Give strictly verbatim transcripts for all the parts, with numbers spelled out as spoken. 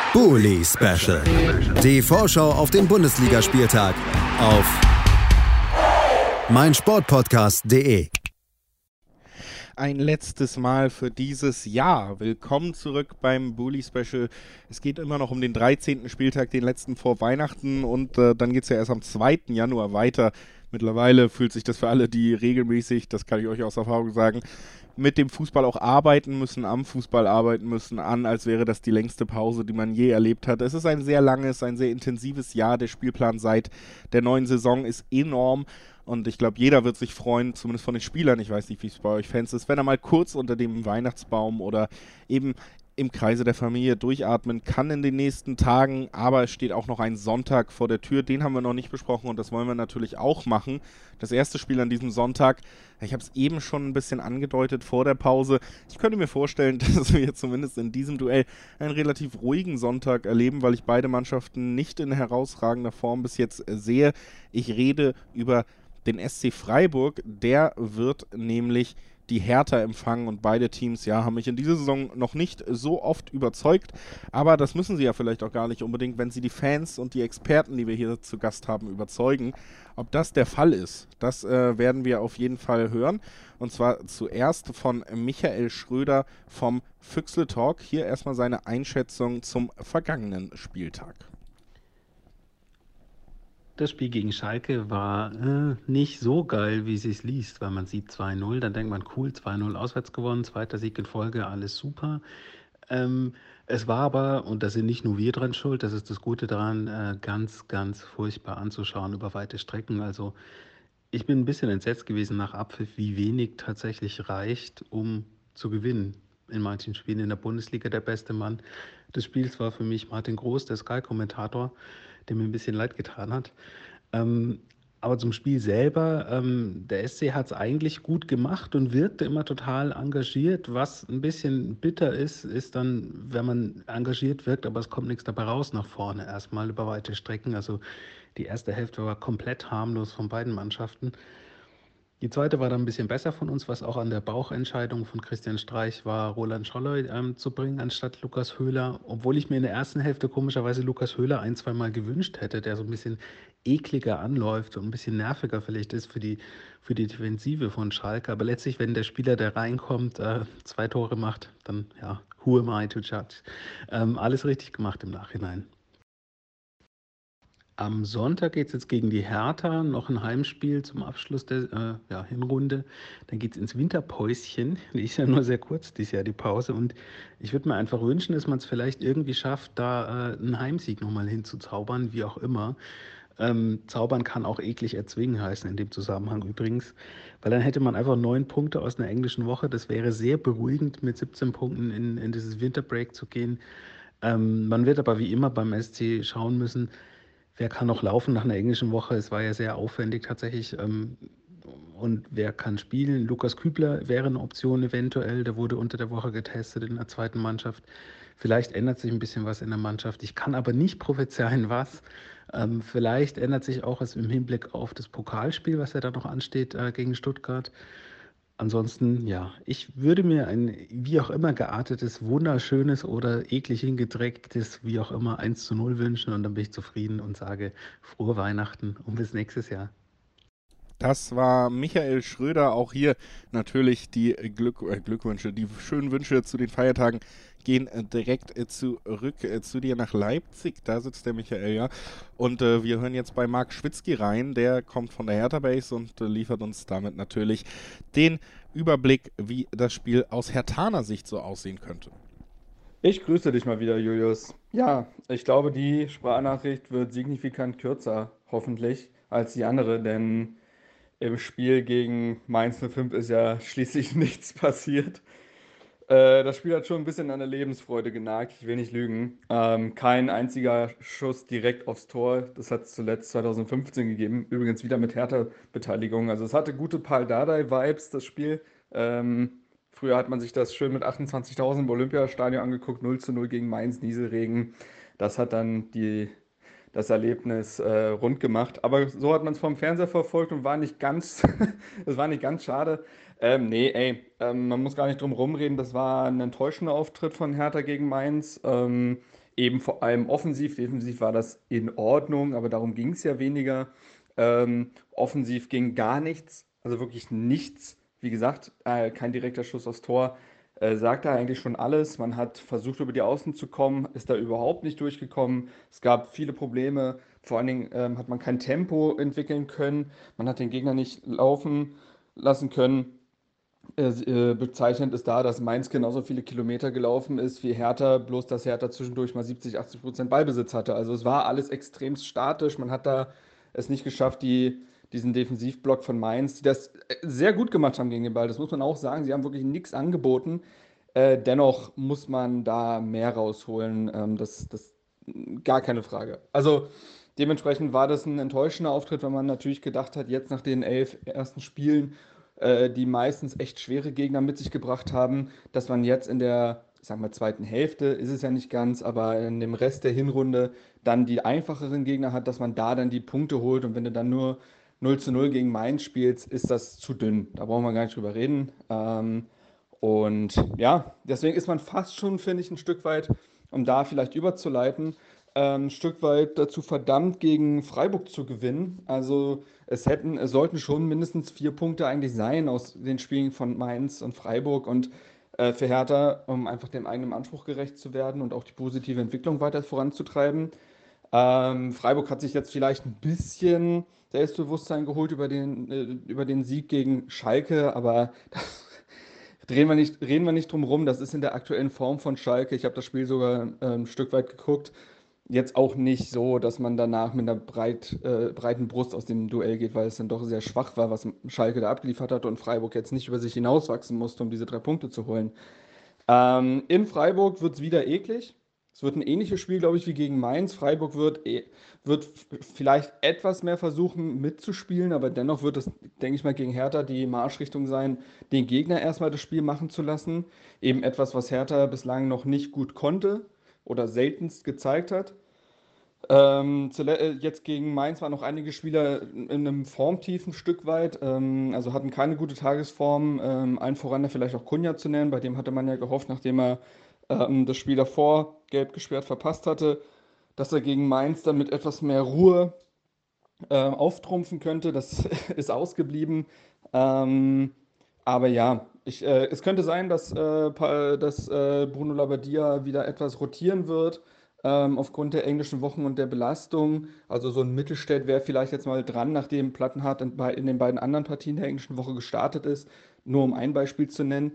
Bully Special. Die Vorschau auf den Bundesligaspieltag auf meinsportpodcast punkt de. Ein letztes Mal für dieses Jahr. Willkommen zurück beim Bully Special. Es geht immer noch um den dreizehnten Spieltag, den letzten vor Weihnachten, und äh, dann geht es ja erst am zweiten Januar weiter. Mittlerweile fühlt sich das für alle, die regelmäßig, das kann ich euch aus Erfahrung sagen, mit dem Fußball auch arbeiten müssen, am Fußball arbeiten müssen, an, als wäre das die längste Pause, die man je erlebt hat. Es ist ein sehr langes, ein sehr intensives Jahr. Der Spielplan seit der neuen Saison ist enorm. Und ich glaube, jeder wird sich freuen, zumindest von den Spielern, ich weiß nicht, wie es bei euch Fans ist, wenn er mal kurz unter dem Weihnachtsbaum oder eben im Kreise der Familie durchatmen kann in den nächsten Tagen. Aber es steht auch noch ein Sonntag vor der Tür, den haben wir noch nicht besprochen und das wollen wir natürlich auch machen. Das erste Spiel an diesem Sonntag, ich habe es eben schon ein bisschen angedeutet vor der Pause. Ich könnte mir vorstellen, dass wir zumindest in diesem Duell einen relativ ruhigen Sonntag erleben, weil ich beide Mannschaften nicht in herausragender Form bis jetzt sehe. Ich rede über den S C Freiburg, der wird nämlich die Hertha empfangen, und beide Teams, ja, haben mich in dieser Saison noch nicht so oft überzeugt, aber das müssen sie ja vielleicht auch gar nicht unbedingt, wenn sie die Fans und die Experten, die wir hier zu Gast haben, überzeugen. Ob das der Fall ist, das äh, werden wir auf jeden Fall hören, und zwar zuerst von Michael Schröder vom Füchsle Talk. Hier erstmal seine Einschätzung zum vergangenen Spieltag. Das Spiel gegen Schalke war äh, nicht so geil, wie es sich liest, weil man sieht zwei null, dann denkt man, cool, zwei null auswärts gewonnen, zweiter Sieg in Folge, alles super. Ähm, es war aber, und da sind nicht nur wir dran schuld, das ist das Gute daran, äh, ganz, ganz furchtbar anzuschauen über weite Strecken. Also ich bin ein bisschen entsetzt gewesen nach Abpfiff, wie wenig tatsächlich reicht, um zu gewinnen. In manchen Spielen in der Bundesliga der beste Mann des Spiels war für mich Martin Groß, der Sky-Kommentator, der mir ein bisschen leid getan hat. Ähm, aber zum Spiel selber, ähm, der S C hat es eigentlich gut gemacht und wirkte immer total engagiert. Was ein bisschen bitter ist, ist dann, wenn man engagiert wirkt, aber es kommt nichts dabei raus nach vorne, erstmal über weite Strecken. Also die erste Hälfte war komplett harmlos von beiden Mannschaften. Die zweite war dann ein bisschen besser von uns, was auch an der Bauchentscheidung von Christian Streich war, Roland Scholler ähm, zu bringen anstatt Lukas Höhler. Obwohl ich mir in der ersten Hälfte komischerweise Lukas Höhler ein, zwei Mal gewünscht hätte, der so ein bisschen ekliger anläuft und ein bisschen nerviger vielleicht ist für die, für die Defensive von Schalke. Aber letztlich, wenn der Spieler, der reinkommt, äh, zwei Tore macht, dann ja, who am I to judge? Ähm, alles richtig gemacht im Nachhinein. Am Sonntag geht es jetzt gegen die Hertha, noch ein Heimspiel zum Abschluss der äh, ja, Hinrunde. Dann geht es ins Winterpäuschen. Die ist ja nur sehr kurz dieses Jahr, die Pause. Und ich würde mir einfach wünschen, dass man es vielleicht irgendwie schafft, da äh, einen Heimsieg nochmal hinzuzaubern, wie auch immer. Ähm, zaubern kann auch eklig erzwingen heißen in dem Zusammenhang übrigens, weil dann hätte man einfach neun Punkte aus einer englischen Woche. Das wäre sehr beruhigend, mit siebzehn Punkten in, in dieses Winterbreak zu gehen. Ähm, man wird aber wie immer beim S C schauen müssen, wer kann noch laufen nach einer englischen Woche? Es war ja sehr aufwendig tatsächlich. Ähm, und wer kann spielen? Lukas Kübler wäre eine Option eventuell. Der wurde unter der Woche getestet in der zweiten Mannschaft. Vielleicht ändert sich ein bisschen was in der Mannschaft. Ich kann aber nicht prophezeien, was. Ähm, vielleicht ändert sich auch was im Hinblick auf das Pokalspiel, was ja da noch ansteht äh, gegen Stuttgart. Ansonsten, ja, ich würde mir ein wie auch immer geartetes, wunderschönes oder eklig hingedrecktes, wie auch immer, eins zu null wünschen, und dann bin ich zufrieden und sage frohe Weihnachten und bis nächstes Jahr. Das war Michael Schröder. Auch hier natürlich die Glück, äh, Glückwünsche, die schönen Wünsche zu den Feiertagen gehen äh, direkt äh, zurück äh, zu dir nach Leipzig. Da sitzt der Michael, ja. Und äh, wir hören jetzt bei Marc Schwitzky rein. Der kommt von der Hertha Base und äh, liefert uns damit natürlich den Überblick, wie das Spiel aus Herthaner Sicht so aussehen könnte. Ich grüße dich mal wieder, Julius. Ja, ich glaube, die Sprachnachricht wird signifikant kürzer, hoffentlich, als die andere, denn im Spiel gegen Mainz null fünf ist ja schließlich nichts passiert. Äh, das Spiel hat schon ein bisschen an der Lebensfreude genagt, ich will nicht lügen. Ähm, kein einziger Schuss direkt aufs Tor, das hat es zuletzt zwanzig fünfzehn gegeben, übrigens wieder mit Hertha-Beteiligung. Also es hatte gute Pal Dardai-Vibes, das Spiel. Ähm, früher hat man sich das schön mit achtundzwanzigtausend im Olympiastadion angeguckt, null zu null gegen Mainz, Nieselregen. Das hat dann die das Erlebnis äh, rund gemacht. Aber so hat man es vom Fernseher verfolgt und war nicht ganz, es war nicht ganz schade. Ähm, nee, ey, ähm, man muss gar nicht drum rumreden. Das war ein enttäuschender Auftritt von Hertha gegen Mainz. Ähm, eben vor allem offensiv, defensiv war das in Ordnung, aber darum ging es ja weniger. Ähm, offensiv ging gar nichts, also wirklich nichts. Wie gesagt, äh, kein direkter Schuss aufs Tor. Äh, sagt da eigentlich schon alles. Man hat versucht, über die Außen zu kommen, ist da überhaupt nicht durchgekommen. Es gab viele Probleme. Vor allen Dingen ähm, hat man kein Tempo entwickeln können. Man hat den Gegner nicht laufen lassen können. Äh, äh, bezeichnend ist da, dass Mainz genauso viele Kilometer gelaufen ist wie Hertha, bloß dass Hertha zwischendurch mal siebzig, achtzig Prozent Ballbesitz hatte. Also es war alles extrem statisch. Man hat da es nicht geschafft, die, diesen Defensivblock von Mainz, die das äh, sehr gut gemacht haben gegen den Ball. Das muss man auch sagen. Sie haben wirklich nichts angeboten. Äh, dennoch muss man da mehr rausholen. Ähm, das, das gar keine Frage. Also dementsprechend war das ein enttäuschender Auftritt, weil man natürlich gedacht hat, jetzt nach den elf ersten Spielen, äh, die meistens echt schwere Gegner mit sich gebracht haben, dass man jetzt in der, ich sag mal, zweiten Hälfte, ist es ja nicht ganz, aber in dem Rest der Hinrunde dann die einfacheren Gegner hat, dass man da dann die Punkte holt. Und wenn du dann nur null zu null gegen Mainz spielst, ist das zu dünn. Da brauchen wir gar nicht drüber reden. Ähm, und ja, deswegen ist man fast schon, finde ich, ein Stück weit, um da vielleicht überzuleiten, ähm, ein Stück weit dazu verdammt, gegen Freiburg zu gewinnen. Also es hätten, es sollten schon mindestens vier Punkte eigentlich sein aus den Spielen von Mainz und Freiburg und äh, für Hertha, um einfach dem eigenen Anspruch gerecht zu werden und auch die positive Entwicklung weiter voranzutreiben. Ähm, Freiburg hat sich jetzt vielleicht ein bisschen Selbstbewusstsein geholt über den, äh, über den Sieg gegen Schalke, aber das drehen wir nicht, reden wir nicht drum rum. Das ist in der aktuellen Form von Schalke. Ich habe das Spiel sogar äh, ein Stück weit geguckt. Jetzt auch nicht so, dass man danach mit einer breit, äh, breiten Brust aus dem Duell geht, weil es dann doch sehr schwach war, was Schalke da abgeliefert hat und Freiburg jetzt nicht über sich hinauswachsen musste, um diese drei Punkte zu holen. Ähm, in Freiburg wird es wieder eklig. Es wird ein ähnliches Spiel, glaube ich, wie gegen Mainz. Freiburg wird, eh- wird f- vielleicht etwas mehr versuchen mitzuspielen, aber dennoch wird es, denke ich mal, gegen Hertha die Marschrichtung sein, den Gegner erstmal das Spiel machen zu lassen. Eben etwas, was Hertha bislang noch nicht gut konnte oder seltenst gezeigt hat. Ähm, zule- äh, jetzt gegen Mainz waren noch einige Spieler in einem Formtief ein Stück weit, ähm, also hatten keine gute Tagesform, ähm, allen voran da vielleicht auch Cunha zu nennen, bei dem hatte man ja gehofft, nachdem er ähm, das Spiel davor gelb gesperrt verpasst hatte, dass er gegen Mainz dann mit etwas mehr Ruhe äh, auftrumpfen könnte. Das ist ausgeblieben. Ähm, aber ja, ich, äh, es könnte sein, dass, äh, Pa- dass äh, Bruno Labbadia wieder etwas rotieren wird, ähm, aufgrund der englischen Wochen und der Belastung. Also so ein Mittelstädt wäre vielleicht jetzt mal dran, nachdem Plattenhardt in, bei- in den beiden anderen Partien der englischen Woche gestartet ist, nur um ein Beispiel zu nennen.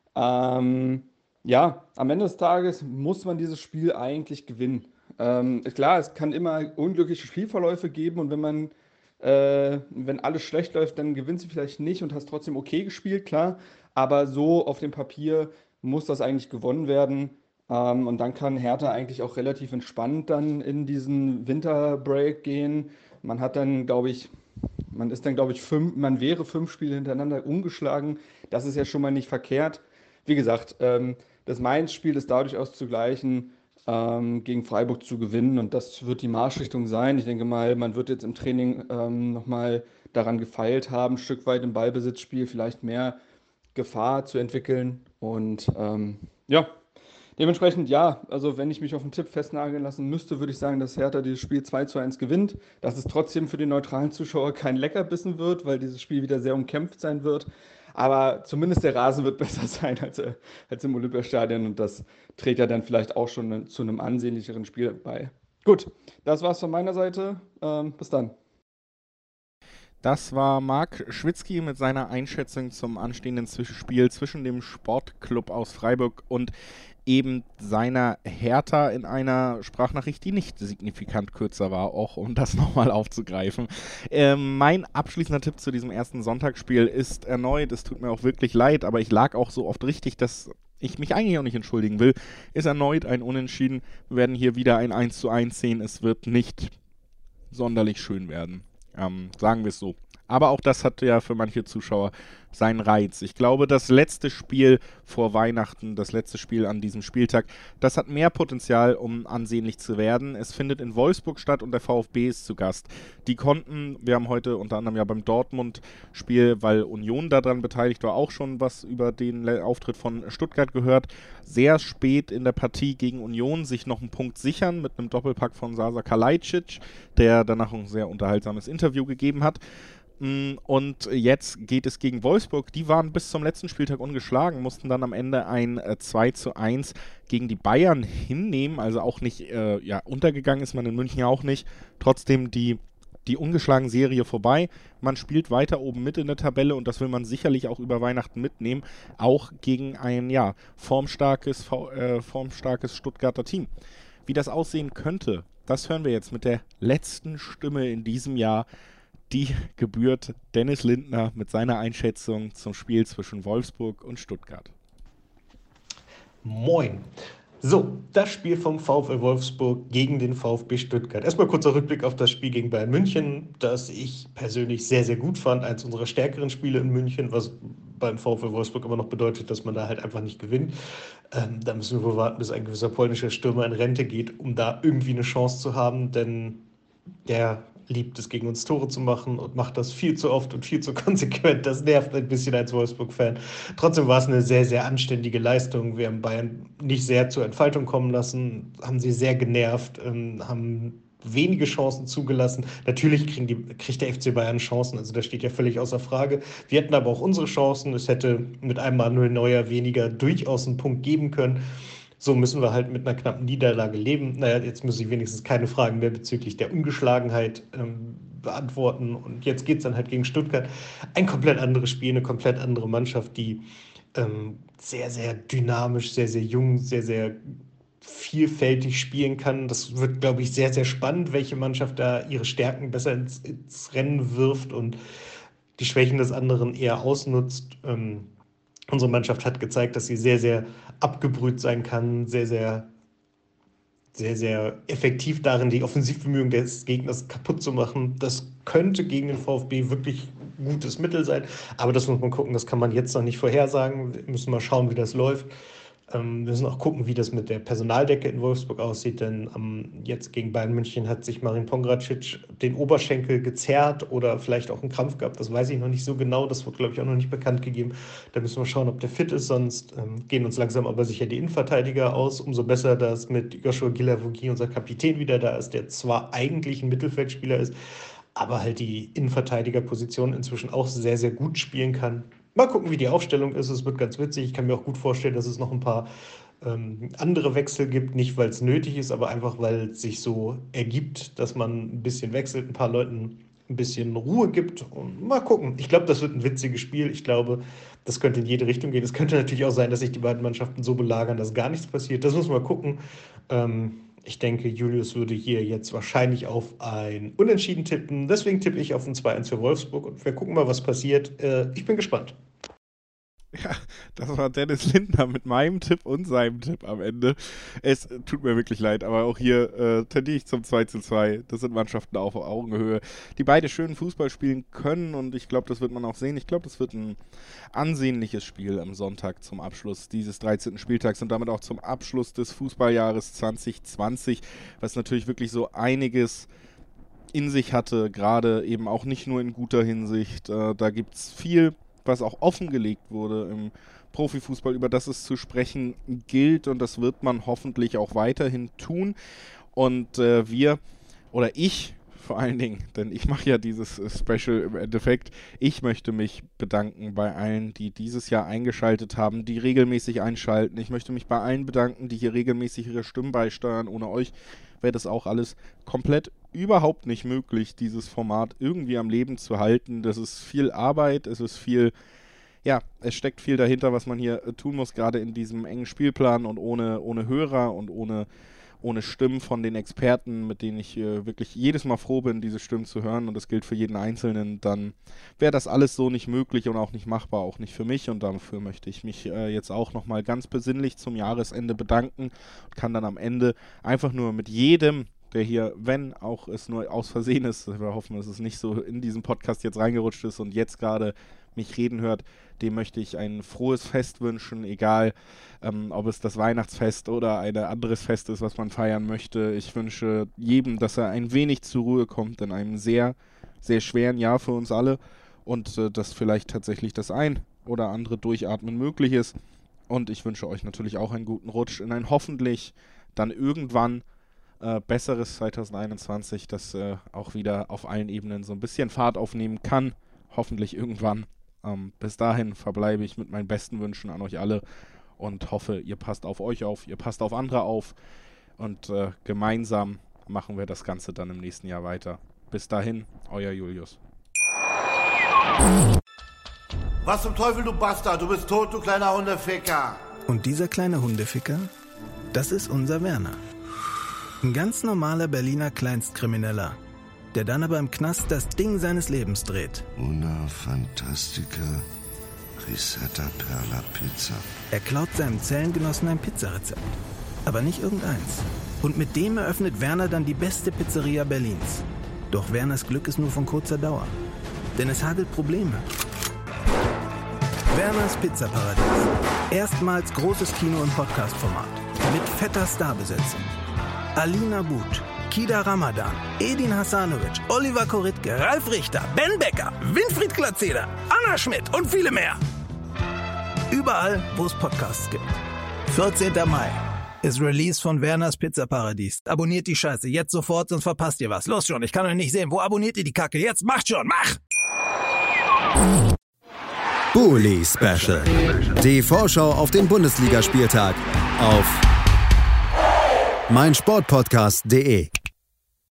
Ähm, ja, am Ende des Tages muss man dieses Spiel eigentlich gewinnen. Ähm, klar, es kann immer unglückliche Spielverläufe geben und wenn man, äh, wenn alles schlecht läuft, dann gewinnst du vielleicht nicht und hast trotzdem okay gespielt, klar. Aber so auf dem Papier muss das eigentlich gewonnen werden. Ähm, und dann kann Hertha eigentlich auch relativ entspannt dann in diesen Winterbreak gehen. Man hat dann, glaube ich, man ist dann, glaube ich, fünf, man wäre fünf Spiele hintereinander ungeschlagen. Das ist ja schon mal nicht verkehrt. Wie gesagt, ähm, das Mainz-Spiel ist dadurch auszugleichen, ähm, gegen Freiburg zu gewinnen. Und das wird die Marschrichtung sein. Ich denke mal, man wird jetzt im Training ähm, nochmal daran gefeilt haben, ein Stück weit im Ballbesitzspiel vielleicht mehr Gefahr zu entwickeln. Und ähm, ja, dementsprechend ja, also wenn ich mich auf einen Tipp festnageln lassen müsste, würde ich sagen, dass Hertha dieses Spiel zwei zu eins gewinnt. Dass es trotzdem für die neutralen Zuschauer kein Leckerbissen wird, weil dieses Spiel wieder sehr umkämpft sein wird. Aber zumindest der Rasen wird besser sein als, äh, als im Olympiastadion und das trägt ja dann vielleicht auch schon zu einem ansehnlicheren Spiel bei. Gut, das war's von meiner Seite. Ähm, bis dann. Das war Marc Schwitzky mit seiner Einschätzung zum anstehenden Zwischenspiel zwischen dem Sportclub aus Freiburg und eben seiner Hertha in einer Sprachnachricht, die nicht signifikant kürzer war, auch um das nochmal aufzugreifen. Ähm, mein abschließender Tipp zu diesem ersten Sonntagsspiel ist erneut, es tut mir auch wirklich leid, aber ich lag auch so oft richtig, dass ich mich eigentlich auch nicht entschuldigen will, ist erneut ein Unentschieden. Wir werden hier wieder ein eins zu eins sehen, es wird nicht sonderlich schön werden. Ähm, sagen wir es so. Aber auch das hat ja für manche Zuschauer seinen Reiz. Ich glaube, das letzte Spiel vor Weihnachten, das letzte Spiel an diesem Spieltag, das hat mehr Potenzial, um ansehnlich zu werden. Es findet in Wolfsburg statt und der VfB ist zu Gast. Die konnten, wir haben heute unter anderem ja beim Dortmund-Spiel, weil Union daran beteiligt war, auch schon was über den Auftritt von Stuttgart gehört, sehr spät in der Partie gegen Union sich noch einen Punkt sichern mit einem Doppelpack von Sasa Kalajdzic, der danach ein sehr unterhaltsames Interview gegeben hat. Und jetzt geht es gegen Wolfsburg. Die waren bis zum letzten Spieltag ungeschlagen, mussten dann am Ende ein äh, zwei zu eins gegen die Bayern hinnehmen. Also auch nicht, äh, ja, untergegangen ist man in München auch nicht. Trotzdem die, die ungeschlagen Serie vorbei. Man spielt weiter oben mit in der Tabelle und das will man sicherlich auch über Weihnachten mitnehmen. Auch gegen ein, ja, formstarkes, äh, formstarkes Stuttgarter Team. Wie das aussehen könnte, das hören wir jetzt mit der letzten Stimme in diesem Jahr. Die gebührt Dennis Lindner mit seiner Einschätzung zum Spiel zwischen Wolfsburg und Stuttgart. Moin. So, das Spiel vom VfL Wolfsburg gegen den VfB Stuttgart. Erstmal kurzer Rückblick auf das Spiel gegen Bayern München, das ich persönlich sehr, sehr gut fand. Eins unserer stärkeren Spiele in München, was beim VfL Wolfsburg immer noch bedeutet, dass man da halt einfach nicht gewinnt. Ähm, da müssen wir wohl warten, bis ein gewisser polnischer Stürmer in Rente geht, um da irgendwie eine Chance zu haben, denn der liebt es, gegen uns Tore zu machen und macht das viel zu oft und viel zu konsequent. Das nervt ein bisschen als Wolfsburg-Fan. Trotzdem war es eine sehr, sehr anständige Leistung. Wir haben Bayern nicht sehr zur Entfaltung kommen lassen, haben sie sehr genervt, ähm, haben wenige Chancen zugelassen. Natürlich kriegen die, kriegt der F C Bayern Chancen, also das steht ja völlig außer Frage. Wir hatten aber auch unsere Chancen. Es hätte mit einem Manuel Neuer weniger durchaus einen Punkt geben können. So müssen wir halt mit einer knappen Niederlage leben. Naja, jetzt muss ich wenigstens keine Fragen mehr bezüglich der Ungeschlagenheit ähm, beantworten. Und jetzt geht es dann halt gegen Stuttgart. Ein komplett anderes Spiel, eine komplett andere Mannschaft, die ähm, sehr, sehr dynamisch, sehr, sehr jung, sehr, sehr vielfältig spielen kann. Das wird, glaube ich, sehr, sehr spannend, welche Mannschaft da ihre Stärken besser ins, ins Rennen wirft und die Schwächen des anderen eher ausnutzt. Ähm, Unsere Mannschaft hat gezeigt, dass sie sehr, sehr abgebrüht sein kann, sehr, sehr, sehr, sehr effektiv darin, die Offensivbemühungen des Gegners kaputt zu machen. Das könnte gegen den VfB wirklich ein gutes Mittel sein, aber das muss man gucken, das kann man jetzt noch nicht vorhersagen. Wir müssen mal schauen, wie das läuft. Ähm, wir müssen auch gucken, wie das mit der Personaldecke in Wolfsburg aussieht, denn ähm, jetzt gegen Bayern München hat sich Marin Pongracic den Oberschenkel gezerrt oder vielleicht auch einen Krampf gehabt, das weiß ich noch nicht so genau, das wird, glaube ich, auch noch nicht bekannt gegeben. Da müssen wir schauen, ob der fit ist, sonst ähm, gehen uns langsam aber sicher die Innenverteidiger aus. Umso besser, dass mit Joshua Guilavogui unser Kapitän wieder da ist, der zwar eigentlich ein Mittelfeldspieler ist, aber halt die Innenverteidigerposition inzwischen auch sehr, sehr gut spielen kann. Mal gucken, wie die Aufstellung ist. Es wird ganz witzig. Ich kann mir auch gut vorstellen, dass es noch ein paar ähm, andere Wechsel gibt. Nicht, weil es nötig ist, aber einfach, weil es sich so ergibt, dass man ein bisschen wechselt, ein paar Leuten ein bisschen Ruhe gibt. Und mal gucken. Ich glaube, das wird ein witziges Spiel. Ich glaube, das könnte in jede Richtung gehen. Es könnte natürlich auch sein, dass sich die beiden Mannschaften so belagern, dass gar nichts passiert. Das müssen wir mal gucken. Ähm, Ich denke, Julius würde hier jetzt wahrscheinlich auf ein Unentschieden tippen. Deswegen tippe ich auf ein zwei eins für Wolfsburg und wir gucken mal, was passiert. Äh, ich bin gespannt. Ja, das war Dennis Lindner mit meinem Tipp und seinem Tipp am Ende. Es tut mir wirklich leid, aber auch hier äh, tendiere ich zum zwei zu zwei. Das sind Mannschaften auf Augenhöhe, die beide schön Fußball spielen können und ich glaube, das wird man auch sehen. Ich glaube, das wird ein ansehnliches Spiel am Sonntag zum Abschluss dieses dreizehnten Spieltags und damit auch zum Abschluss des Fußballjahres zwanzig zwanzig, was natürlich wirklich so einiges in sich hatte, gerade eben auch nicht nur in guter Hinsicht. Äh, da gibt es viel, was auch offengelegt wurde im Profifußball, über das es zu sprechen gilt und das wird man hoffentlich auch weiterhin tun. Und äh, wir, oder ich vor allen Dingen, denn ich mache ja dieses äh, Special im Endeffekt, ich möchte mich bedanken bei allen, die dieses Jahr eingeschaltet haben, die regelmäßig einschalten. Ich möchte mich bei allen bedanken, die hier regelmäßig ihre Stimmen beisteuern. Ohne euch wäre das auch alles komplett überhaupt nicht möglich, dieses Format irgendwie am Leben zu halten. Das ist viel Arbeit, es ist viel, ja, es steckt viel dahinter, was man hier äh, tun muss, gerade in diesem engen Spielplan und ohne, ohne Hörer und ohne, ohne Stimmen von den Experten, mit denen ich äh, wirklich jedes Mal froh bin, diese Stimmen zu hören und das gilt für jeden Einzelnen, dann wäre das alles so nicht möglich und auch nicht machbar, auch nicht für mich und dafür möchte ich mich äh, jetzt auch nochmal ganz besinnlich zum Jahresende bedanken und kann dann am Ende einfach nur mit jedem, der hier, wenn auch es nur aus Versehen ist, wir hoffen, dass es nicht so in diesen Podcast jetzt reingerutscht ist und jetzt gerade mich reden hört, dem möchte ich ein frohes Fest wünschen, egal ähm, ob es das Weihnachtsfest oder ein anderes Fest ist, was man feiern möchte. Ich wünsche jedem, dass er ein wenig zur Ruhe kommt in einem sehr, sehr schweren Jahr für uns alle und äh, dass vielleicht tatsächlich das ein oder andere Durchatmen möglich ist. Und ich wünsche euch natürlich auch einen guten Rutsch in ein hoffentlich dann irgendwann äh, besseres zwanzig einundzwanzig, das äh, auch wieder auf allen Ebenen so ein bisschen Fahrt aufnehmen kann. Hoffentlich irgendwann. Ähm, bis dahin verbleibe ich mit meinen besten Wünschen an euch alle und hoffe, ihr passt auf euch auf, ihr passt auf andere auf und äh, gemeinsam machen wir das Ganze dann im nächsten Jahr weiter. Bis dahin, euer Julius. Was zum Teufel, du Bastard? Du bist tot, du kleiner Hundeficker. Und dieser kleine Hundeficker, das ist unser Werner. Ein ganz normaler Berliner Kleinstkrimineller, der dann aber im Knast das Ding seines Lebens dreht. Una Fantastica Risetta Perla Pizza. Er klaut seinem Zellengenossen ein Pizzarezept. Aber nicht irgendeins. Und mit dem eröffnet Werner dann die beste Pizzeria Berlins. Doch Werners Glück ist nur von kurzer Dauer. Denn es hagelt Probleme. Werners Pizzaparadies. Erstmals großes Kino- und Podcast-Format. Mit fetter Starbesetzung. Alina But, Kida Ramadan, Edin Hasanovic, Oliver Koritke, Ralf Richter, Ben Becker, Winfried Glatzeder, Anna Schmidt und viele mehr. Überall, wo es Podcasts gibt. vierzehnten Mai ist Release von Werners Pizzaparadies. Abonniert die Scheiße jetzt sofort, sonst verpasst ihr was. Los schon, ich kann euch nicht sehen. Wo abonniert ihr die Kacke? Jetzt macht schon, mach! Bully Special. Die Vorschau auf den Bundesligaspieltag auf meinsportpodcast punkt de.